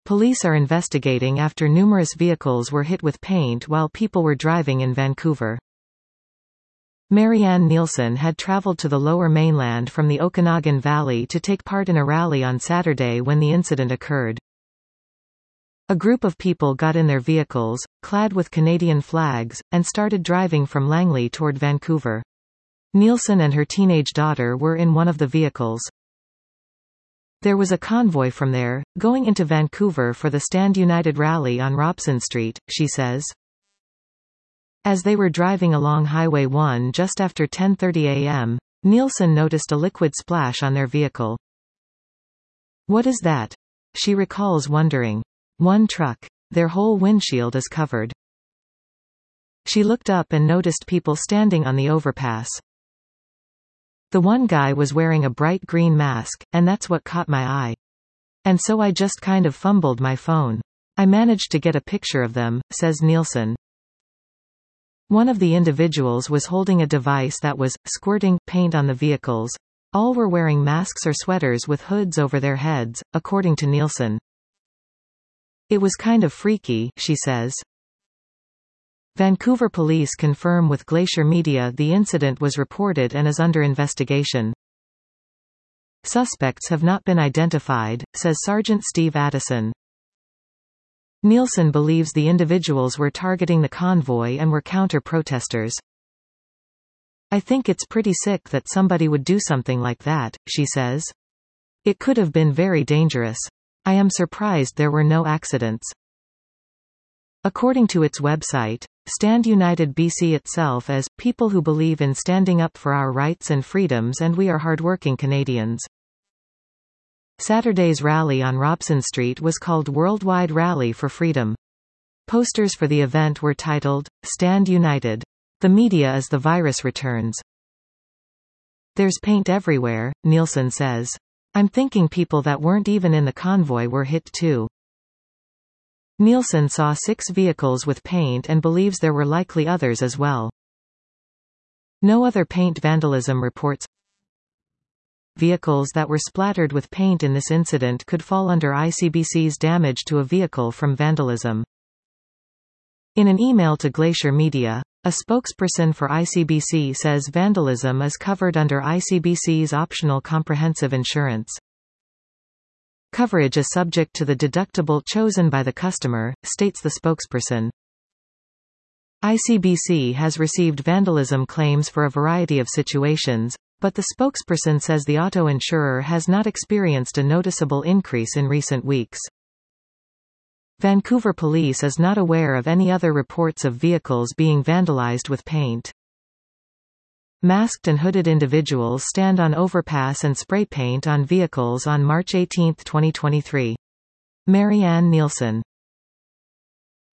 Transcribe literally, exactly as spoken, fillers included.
Police are investigating after numerous vehicles were hit with paint while people were driving in Vancouver. Marianne Nielsen had traveled to the Lower Mainland from the Okanagan Valley to take part in a rally on Saturday when the incident occurred. A group of people got in their vehicles, clad with Canadian flags, and started driving from Langley toward Vancouver. Nielsen and her teenage daughter were in one of the vehicles. There was a convoy from there, going into Vancouver for the Stand United rally on Robson Street, she says. As they were driving along Highway one just after ten thirty a m, Nielsen noticed a liquid splash on their vehicle. "What is that?" she recalls wondering. "One truck. Their whole windshield is covered." She looked up and noticed people standing on the overpass. "The one guy was wearing a bright green mask, and that's what caught my eye. And so I just kind of fumbled my phone. I managed to get a picture of them," says Nielsen. One of the individuals was holding a device that was squirting paint on the vehicles. All were wearing masks or sweaters with hoods over their heads, according to Nielsen. "It was kind of freaky," she says. Vancouver police confirm with Glacier Media the incident was reported and is under investigation. Suspects have not been identified, says Sergeant Steve Addison. Nielsen believes the individuals were targeting the convoy and were counter-protesters. "I think it's pretty sick that somebody would do something like that," she says. "It could have been very dangerous. I am surprised there were no accidents." According to its website, Stand United B C itself as people who believe in standing up for our rights and freedoms, and we are hardworking Canadians. Saturday's rally on Robson Street was called Worldwide Rally for Freedom. Posters for the event were titled, "Stand United. The Media as the Virus Returns." "There's paint everywhere," Nielsen says. "I'm thinking people that weren't even in the convoy were hit too." Nielsen saw six vehicles with paint and believes there were likely others as well. No other paint vandalism reports. Vehicles that were splattered with paint in this incident could fall under I C B C's damage to a vehicle from vandalism. In an email to Glacier Media, a spokesperson for I C B C says vandalism is covered under I C B C's optional comprehensive insurance. Coverage is subject to the deductible chosen by the customer, states the spokesperson. I C B C has received vandalism claims for a variety of situations, but the spokesperson says the auto insurer has not experienced a noticeable increase in recent weeks. Vancouver police is not aware of any other reports of vehicles being vandalized with paint. Masked and hooded individuals stand on overpass and spray paint on vehicles on March eighteenth twenty twenty-three. Marianne Nielsen.